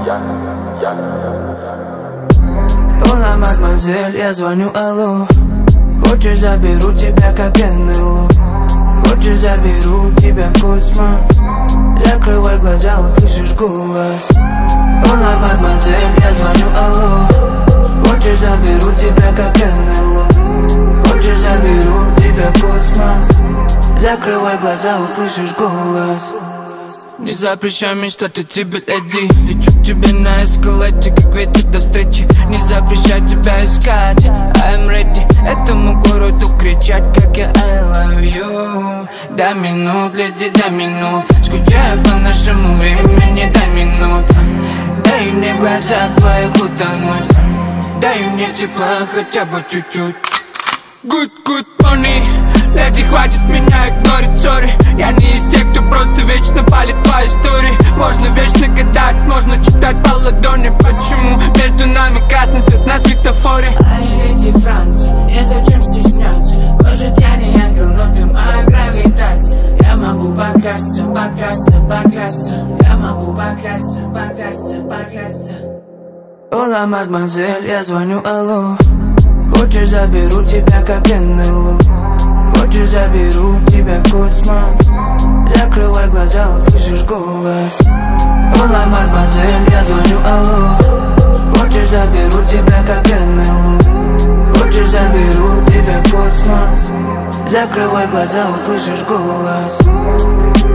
Ола, мадемуазель, я звоню, алло. Хочешь, заберу тебя как НЛО. Хочешь, заберу тебя в космос. Закрывай глаза, услышишь голос. Ола, мадемуазель, я звоню, алло. Хочешь, заберу тебя как НЛО. Хочешь, заберу тебя в космос. Закрывай глаза, услышишь голос. Не запрещай мечтать о тебе, леди. Лечу к тебе на эскалате, как ветер до встречи. Не запрещай тебя искать, I'm ready. Этому городу кричать, как я I love you. Дай минут, леди, дай минут. Скучаю по нашему времени, дай минут. Дай мне в глазах твоих утонуть. Дай мне тепла хотя бы чуть-чуть. Good money. Леди, хватит меня игнорить, сори. Я не из тех, кто просто вечно палит по истории. Можно вечно гадать, можно читать по ладони. Почему между нами красный свет на светофоре? А не леди Франции, незачем стесняться. Может, я не ангел, но ты моя гравитация. Я могу покрасться, покрасться, покрасться. Я могу покрасться, покрасться, покрасться. Ола, мадемуазель, я звоню, алло. Хочешь, заберу тебя как НЛО. Хочешь, заберу тебя в космос. Закрывай глаза, услышишь голос. Ола, мадемуазель, я звоню, алло. Хочешь, заберу тебя как НЛО. Хочешь, заберу тебя в космос. Закрывай глаза, услышишь голос.